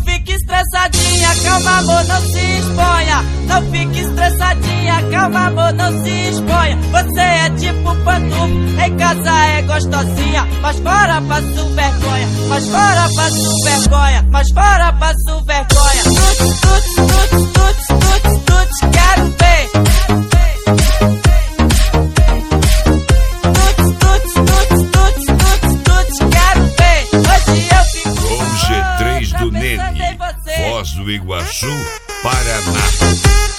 fique estressadinha, calma amor, não se exponha. Não fique estressadinha, calma amor, não se exponha. Você é tipo pantufa, em casa é gostosinha, mas fora passo vergonha, mas fora passo vergonha, mas fora passo vergonha. Tuts, tuts, tuts, tuts, tuts, tuts, quero ver. Tuts, tuts, tuts, tuts, tuts, tuts, quero ver. Hoje eu fico Com G3 do Nene, Foz do Iguaçu, Paraná.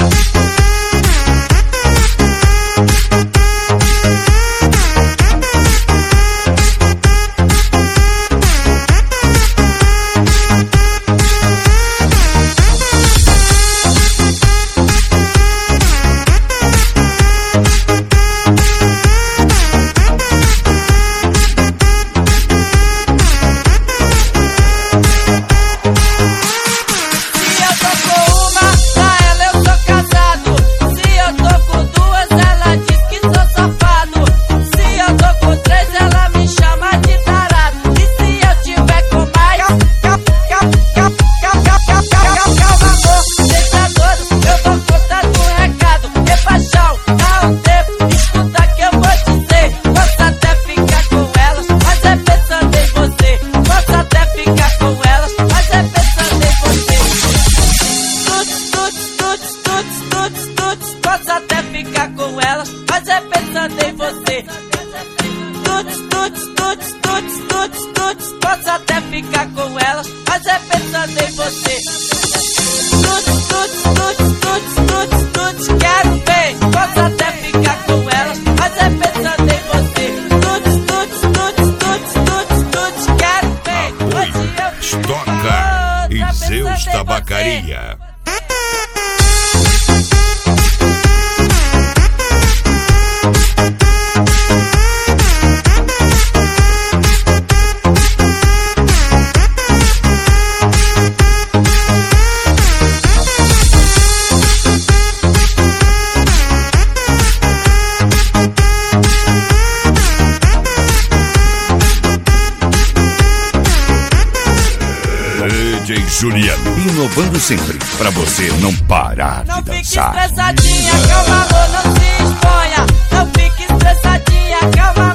Posso até ficar com elas, mas é pensando em você. Tuts, tuts, tuts, tuts, tuts, tuts. Posso até ficar com elas, mas é pensando em você. Tuts, tuts, tuts, tuts, tuts, tuts, quero ver. Posso até ficar com elas, mas é pensando em você. Tuts, tuts, tuts, tuts, tuts, tuts, quero ver. Apoio Stock Car e Zeus Tabacaria. DJ Juliano, inovando sempre, pra você não parar não de fique dançar. Estressadinha, calma amor, não se exponha. Não fique estressadinha, calma